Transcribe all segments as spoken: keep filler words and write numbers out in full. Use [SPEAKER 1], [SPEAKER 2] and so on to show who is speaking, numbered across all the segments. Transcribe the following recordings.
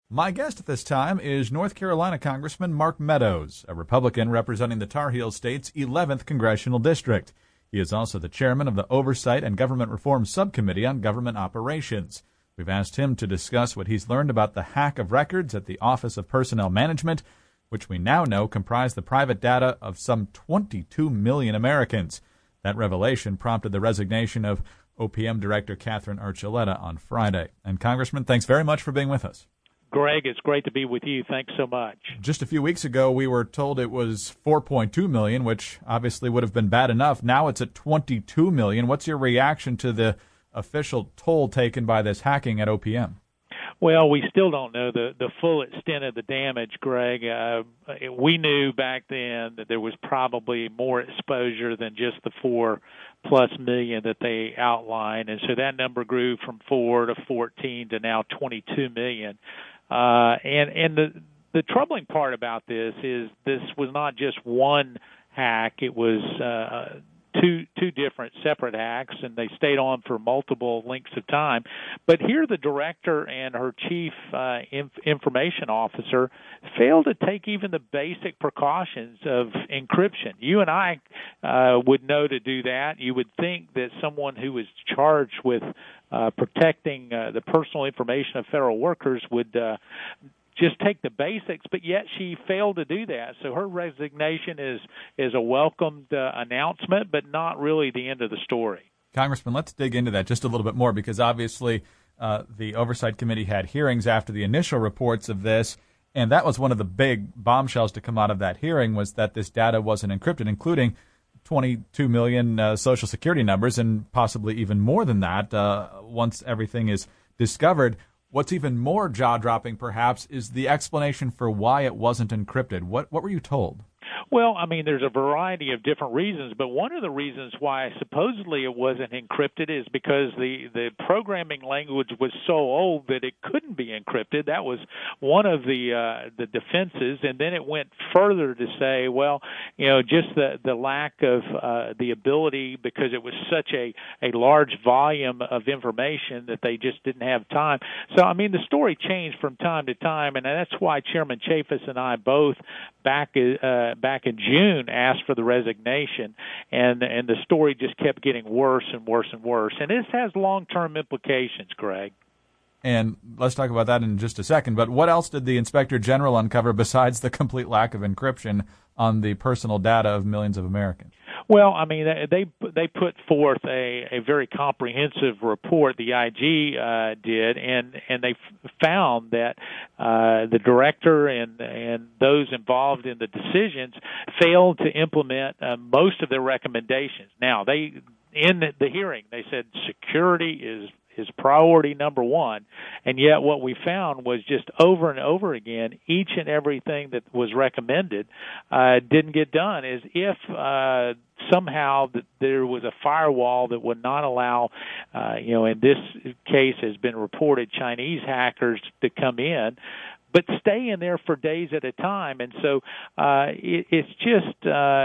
[SPEAKER 1] My guest at this time is North Carolina Congressman Mark Meadows, a Republican representing the Tar Heel State's eleventh Congressional District. He is also the chairman of the Oversight and Government Reform Subcommittee on Government Operations. We've asked him to discuss what he's learned about the hack of records at the Office of Personnel Management, which we now know comprise the private data of some twenty-two million Americans. That revelation prompted the resignation of O P M Director Catherine Archuleta on Friday. And Congressman, thanks very much for being with us.
[SPEAKER 2] Greg, it's great to be with you. Thanks so much.
[SPEAKER 1] Just a few weeks ago, we were told it was four point two million, which obviously would have been bad enough. Now it's at twenty-two million. What's your reaction to the official toll taken by this hacking at O P M?
[SPEAKER 2] Well, we still don't know the, the full extent of the damage, Greg. Uh, we knew back then that there was probably more exposure than just the four plus million that they outlined. And so that number grew from four to fourteen to now twenty-two million. Uh, and, and the, the troubling part about this is this was not just one hack. It was, uh, two, two different separate hacks, and they stayed on for multiple lengths of time. But here the director and her chief, uh, inf- information officer failed to take even the basic precautions of encryption. You and I, uh, would know to do that. You would think that someone who is charged with Uh, protecting uh, the personal information of federal workers would uh, just take the basics, but yet she failed to do that. So her resignation is is a welcomed uh, announcement, but not really the end of the story.
[SPEAKER 1] Congressman, let's dig into that just a little bit more, because obviously uh, the Oversight Committee had hearings after the initial reports of this, and that was one of the big bombshells to come out of that hearing, was that this data wasn't encrypted, including twenty-two million uh, Social Security numbers, and possibly even more than that uh, once everything is discovered. What's even more jaw-dropping, perhaps, is the explanation for why it wasn't encrypted. What what were you told?
[SPEAKER 2] Well, I mean, there's a variety of different reasons, but one of the reasons why supposedly it wasn't encrypted is because the, the programming language was so old that it couldn't be encrypted. That was one of the uh, the defenses, and then it went further to say, well, you know, just the, the lack of uh, the ability, because it was such a, a large volume of information that they just didn't have time. So, I mean, the story changed from time to time, and that's why Chairman Chaffetz and I both back uh, back in June asked for the resignation, and and the story just kept getting worse and worse and worse. And this has long-term implications, Greg.
[SPEAKER 1] And let's talk about that in just a second. But what else did the Inspector General uncover besides the complete lack of encryption on the personal data of millions of Americans?
[SPEAKER 2] Well, I mean, they they put forth a, a very comprehensive report, the I G uh, did, and, and they f- found that uh, the director and and those involved in the decisions failed to implement uh, most of their recommendations. Now, they in the, the hearing, they said security is is priority number one, and yet what we found was just over and over again, each and everything that was recommended uh, didn't get done, as if uh, somehow that there was a firewall that would not allow, uh, you know, in this case has been reported, Chinese hackers to come in, but stay in there for days at a time. And so uh, it, it's just,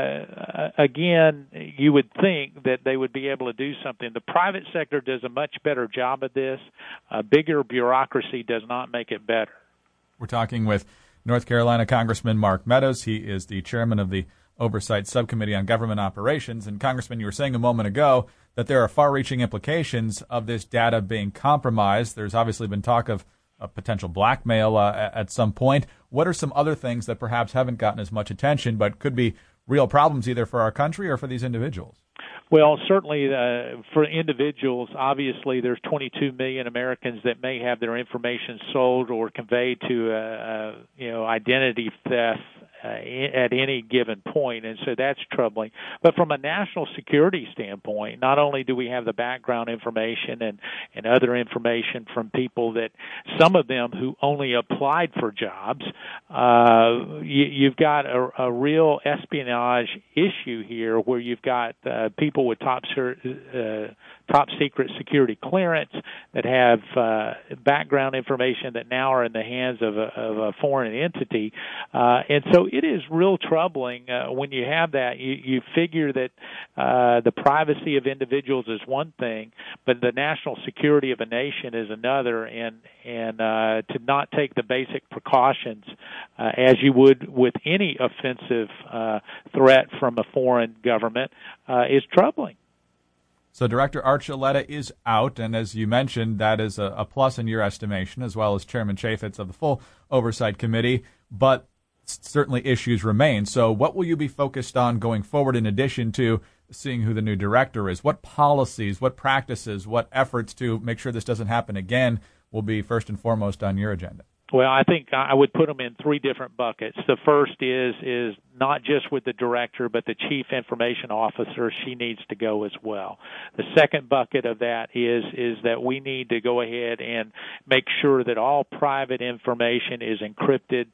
[SPEAKER 2] uh, again, you would think that they would be able to do something. The private sector does a much better job of this. A bigger bureaucracy does not make it better.
[SPEAKER 1] We're talking with North Carolina Congressman Mark Meadows. He is the chairman of the Oversight Subcommittee on Government Operations. And, Congressman, you were saying a moment ago that there are far-reaching implications of this data being compromised. There's obviously been talk of a potential blackmail uh, at some point. What are some other things that perhaps haven't gotten as much attention but could be real problems either for our country or for these individuals?
[SPEAKER 2] Well, certainly uh, for individuals, obviously there's twenty-two million Americans that may have their information sold or conveyed to, uh, uh, you know, identity theft uh, at any given point, and so that's troubling. But from a national security standpoint, not only do we have the background information and, and other information from people that some of them who only applied for jobs, uh, you, you've got a, a real espionage issue here where you've got uh, people with top uh, top secret security clearance, that have uh, background information that now are in the hands of a, of a foreign entity. Uh, and so it is real troubling uh, when you have that. You, you figure that uh, the privacy of individuals is one thing, but the national security of a nation is another, and, and uh, to not take the basic precautions uh, as you would with any offensive uh, threat from a foreign government uh, is troubling.
[SPEAKER 1] So Director Archuleta is out, and as you mentioned, that is a, a plus in your estimation, as well as Chairman Chaffetz of the full Oversight Committee, but certainly issues remain. So what will you be focused on going forward in addition to seeing who the new director is? What policies, what practices, what efforts to make sure this doesn't happen again will be first and foremost on your agenda?
[SPEAKER 2] Well, I think I would put them in three different buckets. The first is is not just with the director, but the chief information officer. She needs to go as well. The second bucket of that is is that we need to go ahead and make sure that all private information is encrypted,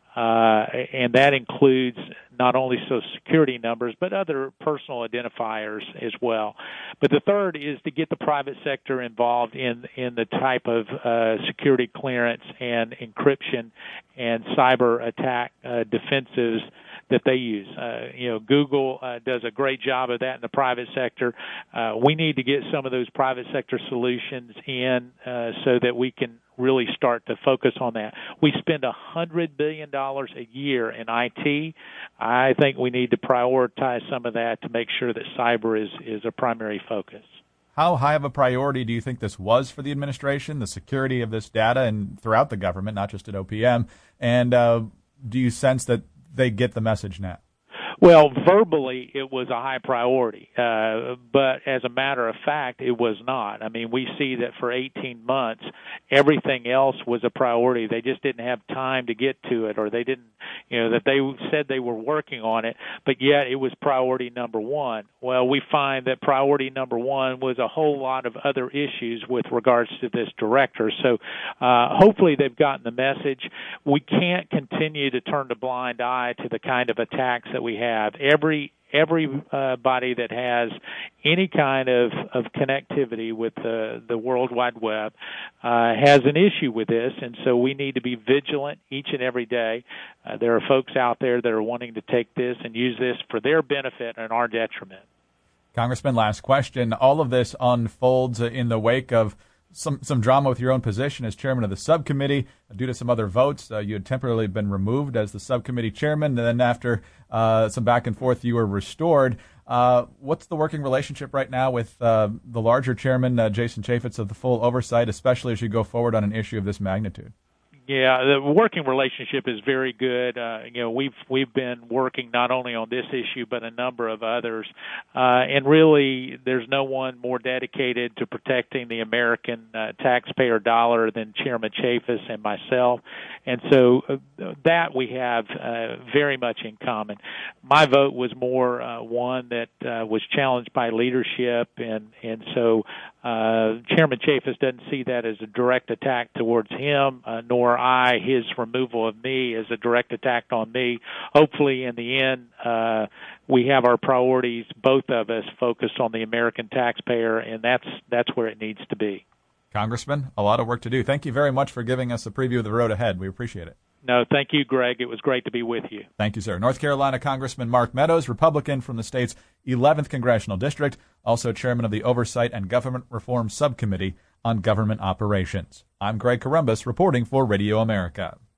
[SPEAKER 2] uh, and that includes not only Social Security numbers, but other personal identifiers as well. But the third is to get the private sector involved in, in the type of uh, security clearance and encryption and cyber attack uh, defenses that they use. Uh, you know, Google uh, does a great job of that in the private sector. Uh, we need to get some of those private sector solutions in uh, so that we can really start to focus on that. We spend one hundred billion dollars a year in I T. I think we need to prioritize some of that to make sure that cyber is, is a primary focus.
[SPEAKER 1] How high of a priority do you think this was for the administration, the security of this data and throughout the government, not just at O P M? And uh, do you sense that they get the message now?
[SPEAKER 2] Well, verbally, it was a high priority, uh, but as a matter of fact, it was not. I mean, we see that for eighteen months, everything else was a priority. They just didn't have time to get to it, or they didn't, you know, that they said they were working on it, but yet it was priority number one. Well, we find that priority number one was a whole lot of other issues with regards to this director. So uh, hopefully they've gotten the message. We can't continue to turn a blind eye to the kind of attacks that we have. Every everybody that has any kind of, of connectivity with the, the World Wide Web uh, has an issue with this, and so we need to be vigilant each and every day. Uh, there are folks out there that are wanting to take this and use this for their benefit and our detriment.
[SPEAKER 1] Congressman, last question. All of this unfolds in the wake of Some some drama with your own position as chairman of the subcommittee. Due to some other votes, uh, you had temporarily been removed as the subcommittee chairman, and then after uh, some back and forth, you were restored. Uh, what's the working relationship right now with uh, the larger chairman, uh, Jason Chaffetz, of the full oversight, especially as you go forward on an issue of this magnitude?
[SPEAKER 2] Yeah, the working relationship is very good. Uh, you know, we've we've been working not only on this issue but a number of others, uh, and really, there's no one more dedicated to protecting the American uh, taxpayer dollar than Chairman Chaffetz and myself, and so uh, that we have uh, very much in common. My vote was more uh, one that uh, was challenged by leadership, and and so uh, Chairman Chaffetz doesn't see that as a direct attack towards him, uh, nor I, his removal of me as a direct attack on me. Hopefully, in the end, uh, we have our priorities, both of us, focused on the American taxpayer, and that's that's where it needs to be.
[SPEAKER 1] Congressman, a lot of work to do. Thank you very much for giving us a preview of the road ahead. We appreciate it.
[SPEAKER 2] No, thank you, Greg. It was great to be with you.
[SPEAKER 1] Thank you, sir. North Carolina Congressman Mark Meadows, Republican from the state's eleventh Congressional District, also chairman of the Oversight and Government Reform Subcommittee on Government Operations. I'm Greg Corombos reporting for Radio America.